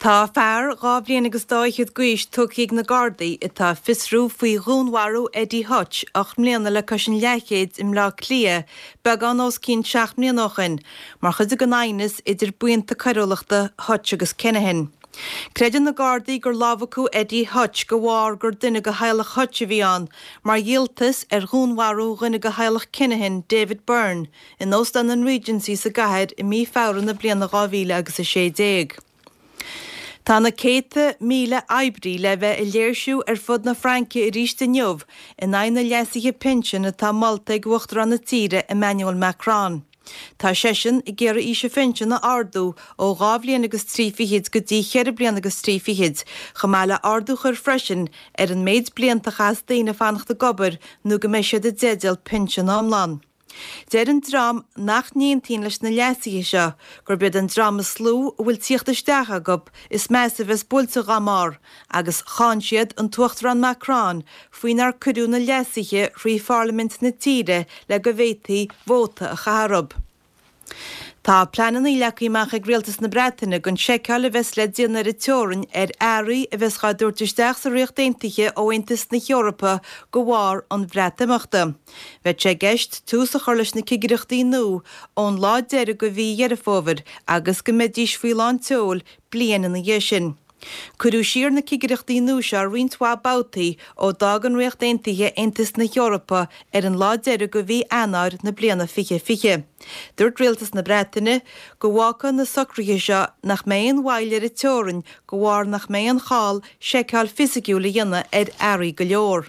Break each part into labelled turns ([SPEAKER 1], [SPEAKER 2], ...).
[SPEAKER 1] Tá fear gá bliana agus dáichiad guis tuigh na Gardaí itá fisrú faoi gúnharú Eddie Hutch ach mléana le cosisian leichéad im lá clia beag an os cín 7 mblianachin, mar chud a gnáinas idir buinta carolachta Hutch agus Kinahan. Creideann na Gardaí gur lábhacú Eddie Hutch go bhfar gur duine go Heileach Hutch a bhí an, mar dhialtas gúnharú rinne go Heileach Kinahan David Byrne in Óstan an Regency sa gaithead i mí fearann na bliana 2016. Tá na 100,000 eibrí le bheith I léirsú fud na Franca I ríiste neamh in aina leasaiche pension atá Malta ag uachtar an na tíre Emmanuel Macron. Tá sesin I ggéire ise pension na ardú ó 2 bliana agus 3 fichiid go dtí 4 bliana agus 3 fichiid, chamála ardú chur freisin an méid blianta chas daoine fannachta gobar nó go meise de dédal pension amlan. Déir an drám nach 19 leis na leasaiche seo, gur bead an drám a slú bhfuil tíochtaisteach agab is measa bheits búlta gamár, agus cháin siad an tuachtar an Macron faoin ar cuidiú na leasaiche faoi Parliament na tíre le go bhfétaí vóta a chaharab. Tá planan I leacaí meach ag rialtas na Breataine gon seiceáil a bheits le déanna teorainn airí a bheits dúirtaisteach sa riocht daontaithe ó Aontas na Eorpa go bhfar an bhreatamachta. Bheith sé gceist tús a chur leis na cigireachtaí nó ón lá deire go bhí dhearafómhar agus go méidís faoi lán teol bliana na dhéisin. Curú siar na cigireachtaí nó se rionntá bátaí ó dag an riocht daontaithe Aontas na Eorpa an lá deire go bhí eanáir na bliana fiche. Dúirt rialtas na Breataine go bhhacha na socraithe seo nach méon bhaile teorainn go bhfar nach méon cháil seiceáil fisiciúla dhéanana airí go leor.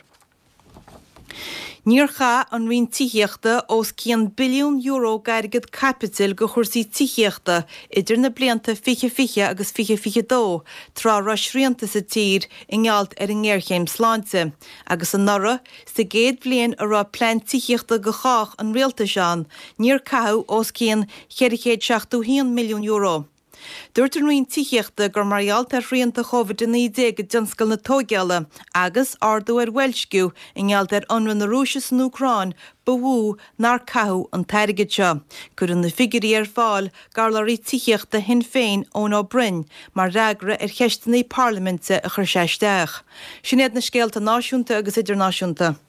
[SPEAKER 1] Níor cha an rion tíochta os €1 billiún gairgad capital go chuirsaí tíochta idir na blianta fiche agus fiche dó trá ras rianta sa tír I ngealt an ggéirchéim sláinte, agus an nora sa géad blian a rá plein tíochta go chách an rialta seán, níor cathú os cían €161 milliún. Dúirt an rion tíochta gur marghealta rianta chovid in 19 dionscail na tógeala agus ardú Welshgiú in ngealt anran na Rúise san Ucráin bhú nar cathú an teirigid seo, gur na figurí fáil garlarí tíochta hin féin ón ó Bryn mar reagra cheistanaí Parlamente a chur seisteach. Sin éad na scéalta náisiúnta agus idirnáisiúnta.